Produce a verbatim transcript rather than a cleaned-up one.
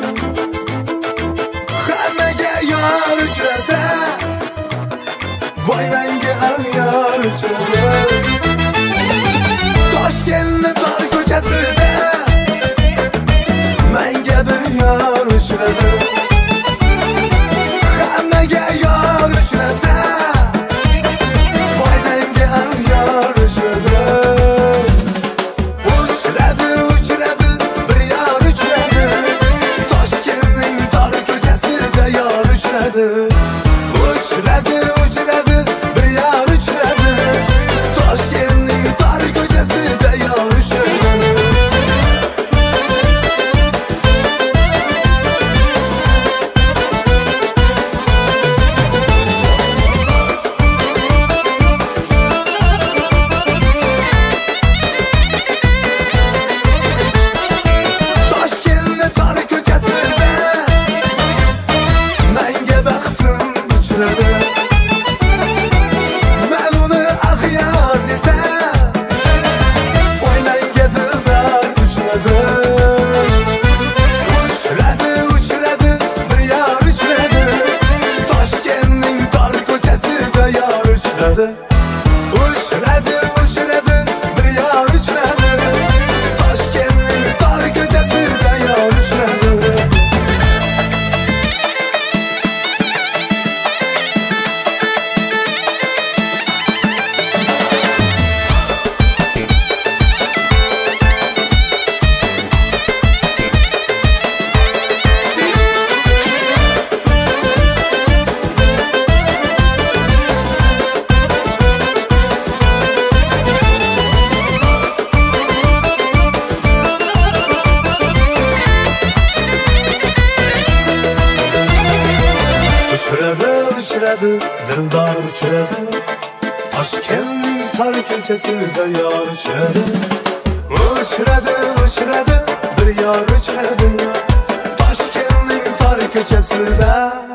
Hammaga yor uchrasa, voy menga ham yor uchradi. Toshkentni tor ko'chasida menga bir yor uchradi. Hammaga yor uchrasa, voy menga ham yor uchradi. Uchradi, uchradi, bir yor uchradi. Toshkentning tor ko'chasida yor uchradi. Uchradi, uchradi, bir yor uchradi. Toshkentning tor ko'chasida yor uchradi. Toshkentning tor ko'chasida menga baxtim uchradi. Men uni axyor desam, voy menga dildor uchradi. Uchradi, uchradi, bir yor uchradi. Toshkentning tor ko'chasida yor uchradi. Uchradi, uchradi, bir yor uchradi. Toshkentning tor ko'chasida yor uchradi. Uchradi, uchradi, dildor uchradi. Toshkentning tor ko'chasida yor uchradi. Uchradi, uchradi, bir yor uchradi. Toshkentning tor ko'chasida